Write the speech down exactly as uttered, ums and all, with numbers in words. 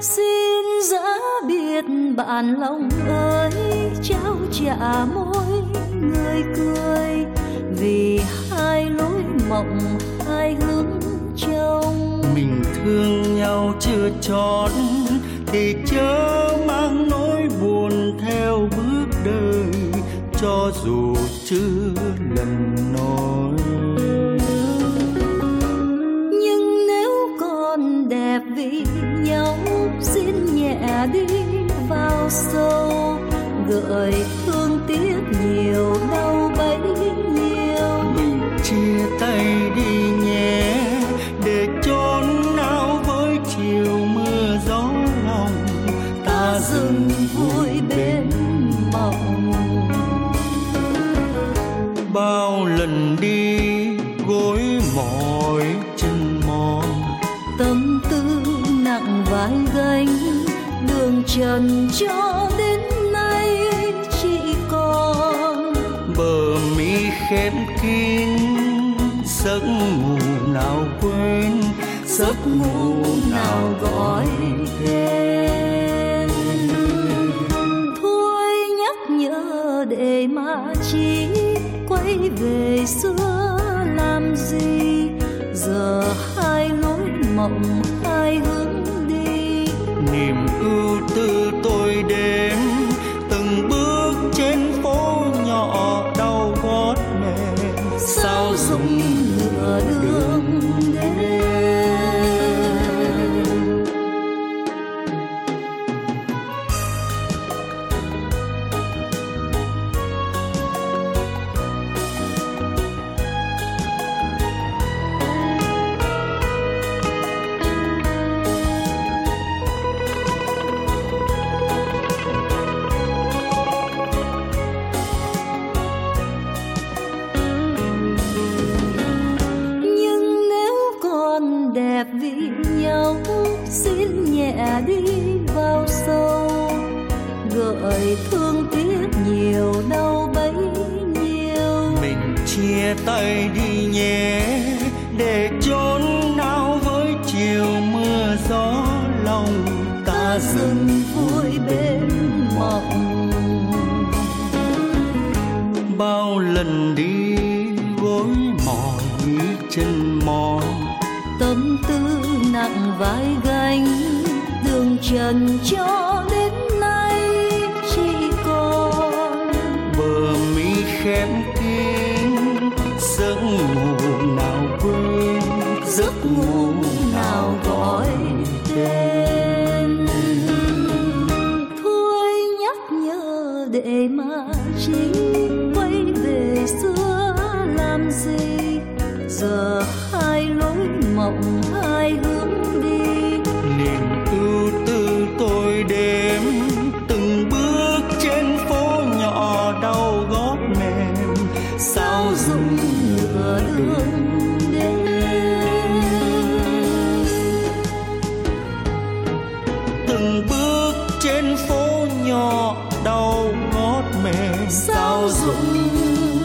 xin giá biệt bạn lòng ơi, trao trả môi người cười, vì hai lối mộng hai hướng trông. Mình thương nhau chưa chót thì chớ mang nỗi buồn theo bước đời, cho dù chưa lần nói. Nhưng nếu còn đẹp vì nhau, xin nhẹ đi vào sâu, gợi thương tiếc nhiều đau bấy nhiêu. Mình chia tay đi nhé, để chốn nào với chiều mưa gió lòng, ta dừng vui bên mộng. Bao lần đi gối mỏi chân mòn, tâm tư nặng vai gánh, đường trần cho đến nay chỉ còn bờ mi khép kín, giấc ngủ nào quên, giấc ngủ nào gọi tên. Thôi nhắc nhở để mà chi, quay về xưa làm gì, giờ hai lối mộng hai hướng đi. Niềm ưu tư tôi đêm, từng bước trên phố nhỏ đau gót mềm, sao dùng nửa đường đêm. Đẹp vì nhau, xin nhẹ đi vào sâu, gợi thương tiếc nhiều đau bấy nhiêu. Mình chia tay đi nhé, để chốn nào với chiều mưa gió lòng, ta dừng vui bên mộng. Bao lần đi gối mỏi chân mòn, tâm tư nặng vai gánh, đường trần cho đến nay chỉ còn bờ mi khép kín, giấc ngủ nào quên, giấc ngủ nào gọi tên. Thôi nhắc nhở để mà chi, quay về xưa làm gì, giờ hai lối mộng hai hướng đi. Niềm ưu tư tôi đêm, từng bước trên phố nhỏ đau gót mềm, sao dùng nửa đường đêm. Từng bước trên phố nhỏ đau gót mềm, sao dùng